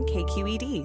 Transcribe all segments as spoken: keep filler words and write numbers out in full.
K Q E D.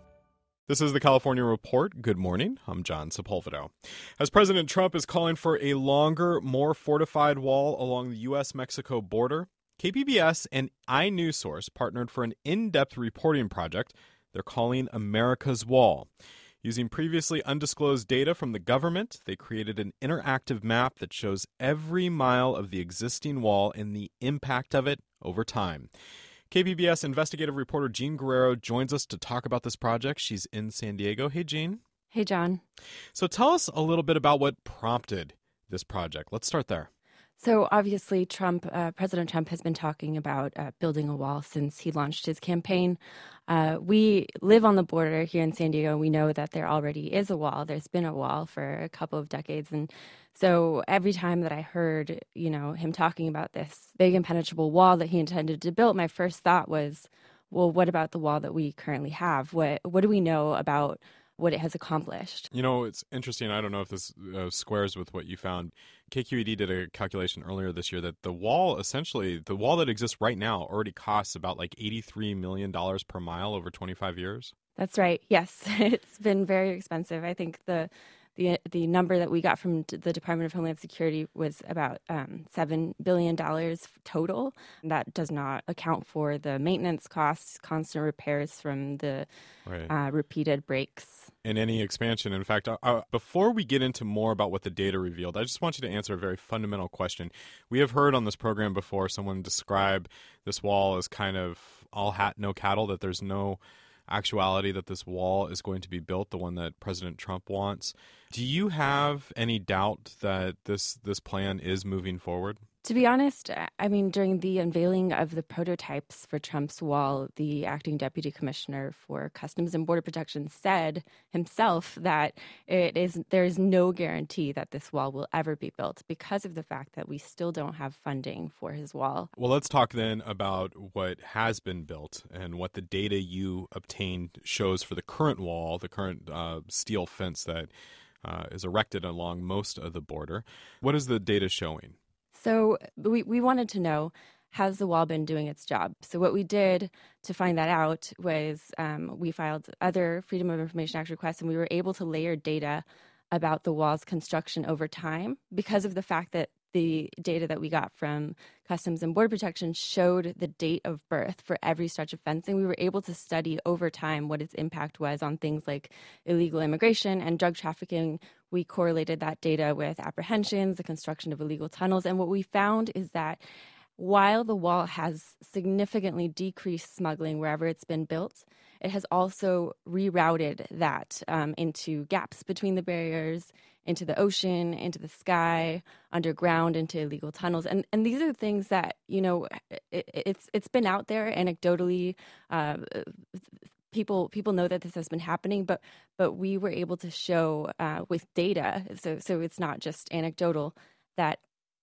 This is the California Report. Good morning. I'm John Sepulveda. As President Trump is calling for a longer, more fortified wall along the U S Mexico border, K P B S and iNewsSource partnered for an in-depth reporting project they're calling America's Wall. Using previously undisclosed data from the government, they created an interactive map that shows every mile of the existing wall and the impact of it over time. K P B S investigative reporter Jean Guerrero joins us to talk about this project. She's in San Diego. Hey, Jean. Hey, John. So tell us a little bit about what prompted this project. Let's start there. So obviously, Trump, uh, President Trump has been talking about uh, building a wall since he launched his campaign. Uh, we live on the border here in San Diego. We know that there already is a wall. There's been a wall for a couple of decades. And so every time that I heard, you know, him talking about this big impenetrable wall that he intended to build, my first thought was, well, what about the wall that we currently have? What what do we know about what it has accomplished? You know, it's interesting. I don't know if this uh, squares with what you found. K Q E D did a calculation earlier this year that the wall, essentially, the wall that exists right now already costs about like eighty-three million dollars per mile over twenty-five years. That's right. Yes, it's been very expensive. I think the the the number that we got from the Department of Homeland Security was about um, seven billion dollars total. That does not account for the maintenance costs, constant repairs from the right. uh, repeated breaks. And any expansion. In fact, uh, before we get into more about what the data revealed, I just want you to answer a very fundamental question. We have heard on this program before someone describe this wall as kind of all hat, no cattle, that there's no actuality that this wall is going to be built, the one that President Trump wants. Do you have any doubt that this this plan is moving forward? To be honest, I mean, during the unveiling of the prototypes for Trump's wall, the acting deputy commissioner for Customs and Border Protection said himself that it is there is no guarantee that this wall will ever be built because of the fact that we still don't have funding for his wall. Well, let's talk then about what has been built and what the data you obtained shows for the current wall, the current uh, steel fence that uh, is erected along most of the border. What is the data showing? So we, we wanted to know, has the wall been doing its job? So what we did to find that out was um, we filed other Freedom of Information Act requests, and we were able to layer data about the wall's construction over time because of the fact that the data that we got from Customs and Border Protection showed the date of birth for every stretch of fencing. We were able to study over time what its impact was on things like illegal immigration and drug trafficking. We correlated that data with apprehensions, the construction of illegal tunnels. And what we found is that while the wall has significantly decreased smuggling wherever it's been built, it has also rerouted that um, into gaps between the barriers, into the ocean, into the sky, underground, into illegal tunnels. And and these are things that, you know, it, it's it's been out there anecdotally. Uh, people people know that this has been happening, but but we were able to show uh, with data, so so it's not just anecdotal, that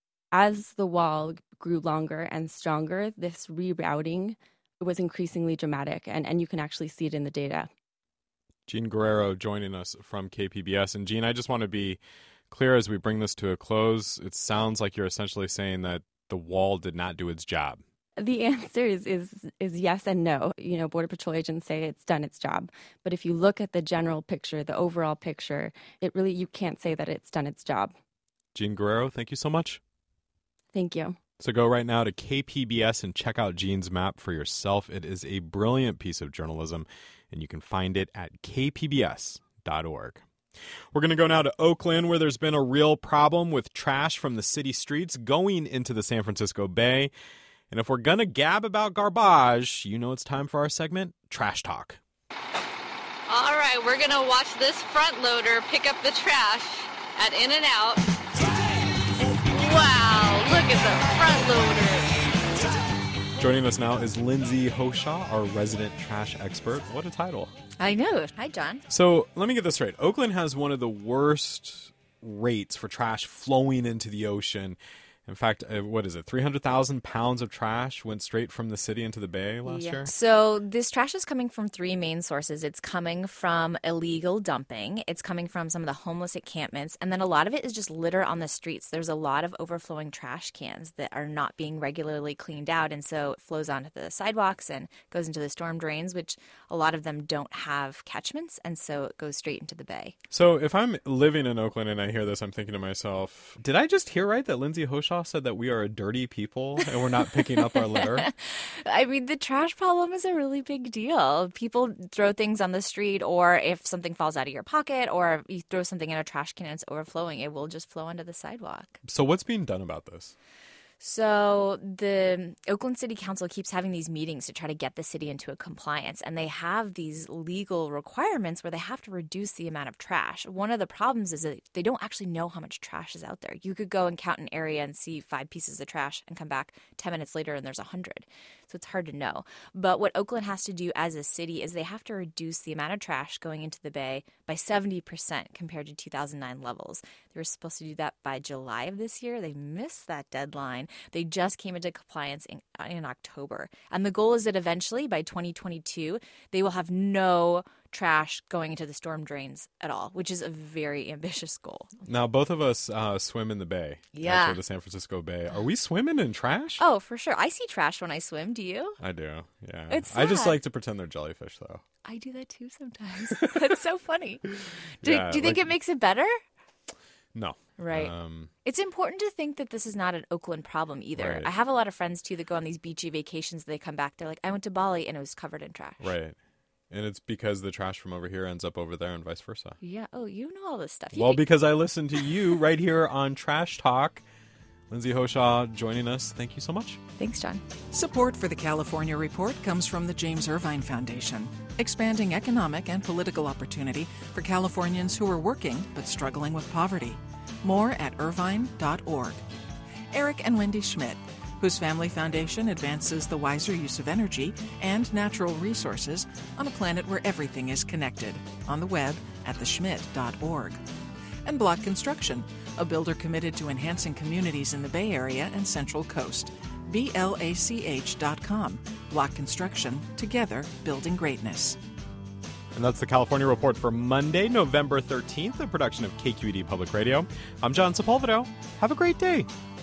as the wall grew longer and stronger, this rerouting was increasingly dramatic, and, and you can actually see it in the data. Jean Guerrero joining us from K P B S. And Jean, I just want to be clear as we bring this to a close. It sounds like you're essentially saying that the wall did not do its job. The answer is, is is yes and no. You know, Border Patrol agents say it's done its job. But if you look at the general picture, the overall picture, it really, you can't say that it's done its job. Jean Guerrero, thank you so much. Thank you. So go right now to K P B S and check out Jean's map for yourself. It is a brilliant piece of journalism, and you can find it at k p b s dot org. We're going to go now to Oakland, where there's been a real problem with trash from the city streets going into the San Francisco Bay. And if we're going to gab about garbage, you know it's time for our segment, Trash Talk. All right, we're going to watch this front loader pick up the trash at In-N-Out. Wow, look at the front loader. Joining us now is Lindsay Hoshaw, our resident trash expert. What a title. I know. Hi, John. So let me get this straight. Oakland has one of the worst rates for trash flowing into the ocean. In fact, uh, what is it? three hundred thousand pounds of trash went straight from the city into the bay last yeah. year? So this trash is coming from three main sources. It's coming from illegal dumping. It's coming from some of the homeless encampments. And then a lot of it is just litter on the streets. There's a lot of overflowing trash cans that are not being regularly cleaned out. And so it flows onto the sidewalks and goes into the storm drains, which a lot of them don't have catchments. And so it goes straight into the bay. So if I'm living in Oakland and I hear this, I'm thinking to myself, did I just hear right that Lindsay Hoshaw said that we are a dirty people and we're not picking up our litter? I mean, the trash problem is a really big deal. People throw things on the street, or if something falls out of your pocket, or you throw something in a trash can and it's overflowing, it will just flow onto the sidewalk. So what's being done about this? So the Oakland City Council keeps having these meetings to try to get the city into a compliance, and they have these legal requirements where they have to reduce the amount of trash. One of the problems is that they don't actually know how much trash is out there. You could go and count an area and see five pieces of trash and come back ten minutes later and there's a hundred. So it's hard to know. But what Oakland has to do as a city is they have to reduce the amount of trash going into the bay by seventy percent compared to two thousand nine levels. They were supposed to do that by July of this year. They missed that deadline. They just came into compliance in, in October. And the goal is that eventually, by twenty twenty-two, they will have no trash going into the storm drains at all, which is a very ambitious goal. Now, both of us uh, swim in the bay. Yeah. Actually, the San Francisco Bay. Are we swimming in trash? Oh, for sure. I see trash when I swim. Do you? I do, yeah. It's I just sad. like to pretend they're jellyfish, though. I do that too sometimes. That's so funny. Do, Yeah, do you think like- it makes it better? No. Right. Um, It's important to think that this is not an Oakland problem either. Right. I have a lot of friends, too, that go on these beachy vacations. They come back. They're like, I went to Bali and it was covered in trash. right. And it's because the trash from over here ends up over there and vice versa. Yeah. Oh, you know all this stuff. You Well, could- because I listen to you right here on Trash Talk. Lindsay Hoshaw joining us. Thank you so much. Thanks, John. Support for the California Report comes from the James Irvine Foundation, expanding economic and political opportunity for Californians who are working but struggling with poverty. More at irvine dot org. Eric and Wendy Schmidt, whose family foundation advances the wiser use of energy and natural resources on a planet where everything is connected, on the web at the schmidt dot org. And Block Construction, a builder committed to enhancing communities in the Bay Area and Central Coast. B L A C H dot com. Block Construction, together building greatness. And that's the California Report for Monday, November thirteenth, a production of K Q E D Public Radio. I'm John Sepulveda. Have a great day.